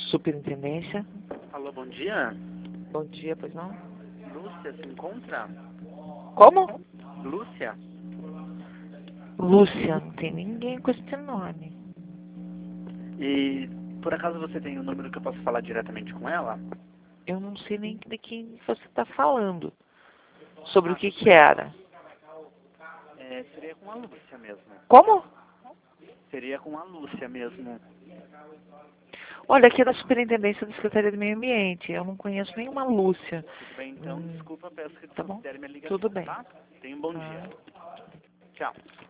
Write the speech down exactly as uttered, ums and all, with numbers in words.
Superintendência. Alô, bom dia. Bom dia, pois não? Lúcia, se encontra? Como? Lúcia? Lúcia, não tem ninguém com esse nome. E por acaso você tem um número que eu posso falar diretamente com ela? Eu não sei nem de quem você está falando. Sobre Ah, o que tudo que bem. era. É, seria com a Lúcia mesmo. Como? Seria com a Lúcia mesmo. Olha, aqui é da Superintendência da Secretaria do Meio Ambiente. Eu não conheço nenhuma Lúcia. Tudo bem, então, Hum, desculpa, peço que tá bom? desconsidere minha ligação, Tudo bem. tá? Tenha um bom Tá. dia. Tchau.